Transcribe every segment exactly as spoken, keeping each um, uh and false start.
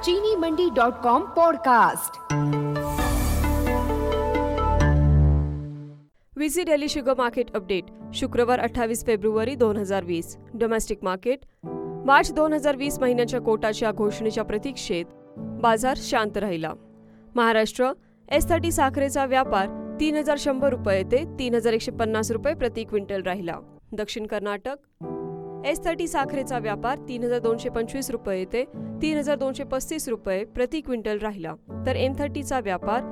चीनी Mandi dot com podcast. विझी daily sugar market update शुक्रवार अठ्ठावीस फेब्रुवारी दोन हजार वीस। डोमेस्टिक मार्केट मार्च दोन हजार वीस महिन्याच्या कोटाच्या घोषणेच्या प्रतीक्षेत बाजार शांत राहिला। महाराष्ट्र एस थर्टी साखरेचा व्यापार तीन हजार शंभर रुपये ते तीन हजार एकशे पन्नास रुपये प्रति क्विंटल राहिला। दक्षिण कर्नाटक एस थर्टी साखरेचा व्यापार तीन हजार दोनशे पंचवीस रुपये ते तीन हजार दोनशे पस्तीस रुपये प्रति क्विंटल राहिला, तर एम थर्टीचा व्यापार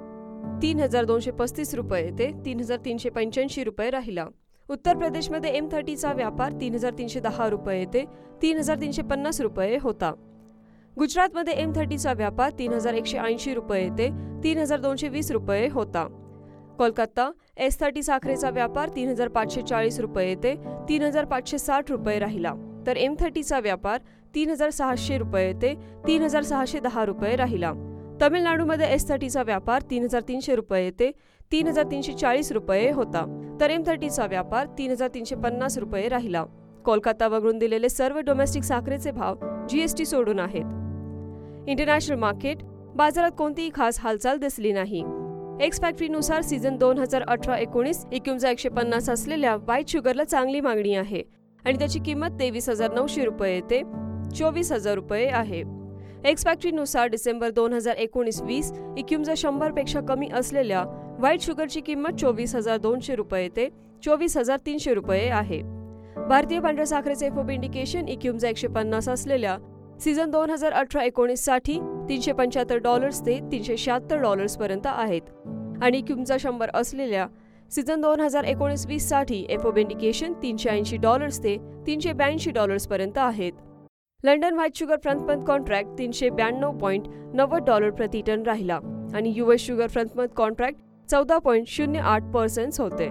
तीन हजार दोनशे पस्तीस रुपये ते तीन हजार तीनशे पंच्याऐंशी रुपये राहिला। उत्तर प्रदेशमध्ये एम थर्टीचा व्यापार तीन हजार तीनशे दहा रुपये ते तीन हजार तीनशे पन्नास रुपये होता। गुजरातमध्ये एम थर्टीचा व्यापार तीन हजार एकशे ऐंशी रुपये ते तीन हजार दोनशे वीस रुपये होता। कोलकाता एस थर्टी साखरेचा व्यापार तीन हजार पाचशे चाळीस रुपये ते तीन हजार पाचशे साठ रुपये राहिला, तर एम थर्टीचा व्यापार तीन हजार सहाशे रुपये ते तीन हजार सहाशे दहा रुपये राहिला। तमिळनाडूमध्ये एस थर्टीचा व्यापार तीन हजार तीनशे रुपये ते तीन हजार तीनशे चाळीस रुपये होता, तर एम थर्टीचा व्यापार तीन हजार तीनशे पन्नास रुपये राहिला। कोलकाता वगळून दिलेले सर्व डोमेस्टिक साखरेचे भाव जीएसटी सोडून आहेत। इंटरनॅशनल मार्केट बाजारात कोणतीही खास हालचाल दिसली नाही। एक्स फॅक्टरीनुसार सीझन दोन हजार अठरा एकोणीस इक्युमचा एकशे पन्नास असलेल्या व्हाईट शुगरला चांगली मागणी आहे आणि त्याची किंमत तेवीस हजार नऊशे रुपये ते चोवीस हजार रुपये आहे। एक्स फॅक्टरीनुसार डिसेंबर दोन हजार एकोणीस वीस इक्युमचा शंभर पेक्षा कमी असलेल्या व्हाईट शुगरची किंमत चोवीस हजार दोनशे रुपये ते चोवीस हजार तीनशे रुपये आहे। भारतीय पांढऱ्या साखरेचे एफओबी इंडिकेशन इक्युमचा एकशे पन्नास असलेल्या सीझन दोन हजार अठरा एकोणीस साठी तीनशे पंच्याहत्तर डॉलर्स ते तीनशे शहात्तर डॉलर्स पर्यंत आहेत आणि इक्युमचा शंभर असलेल्या सीझन दोन हजार एकोणीस वीस साठी एफओबी इंडिकेशन तीनशे ऐंशी डॉलर्स ते तीनशे ब्याऐंशी डॉलर्स पर्यंत आहेत। London white sugar front month contract तीनशे ब्याण्णव पॉईंट नव्वद डॉलर प्रति टन राहिला आणि US sugar front month contract चौदा पॉईंट शून्य आठ पर्सेंट होते।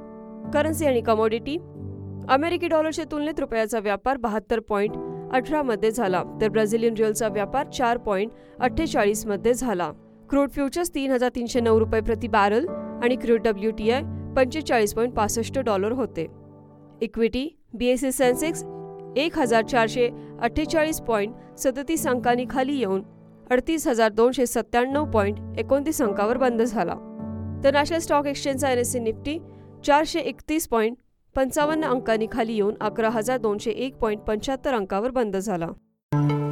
करन्सी आणि कमोडिटी अमेरिकी डॉलरच्या तुलनेत रुपयाचा व्यापार बहात्तर पॉईंट अठरा मध्ये झाला, तर ब्राझिलियन रिअलचा व्यापार चार पॉईंट अठ्ठेचाळीस मध्ये झाला। क्रूड फ्युचर्स तीन हजार तीनशे नऊ रुपये प्रति बॅरल आणि क्रूड डब्ल्यूटीआय पंचेचाळीस पॉईंट पासष्ट डॉलर होते। इक्विटी बीएसई सेन्सेक्स एक हजार चारशे अठ्ठेचाळीस पॉईंट सदतीस अंकांनी खाली येऊन अडतीस हजार दोनशे सत्त्याण्णव पॉईंट एकोणतीस अंकावर बंद झाला, तर नॅशनल स्टॉक एक्सचेंजचा एनएससी निफ्टी चारशे एकतीस पॉईंट पंचावन्न अंकांनी खाली येऊन अकरा हजार दोनशे एक पॉईंट पंच्याहत्तर अंकावर बंद झाला।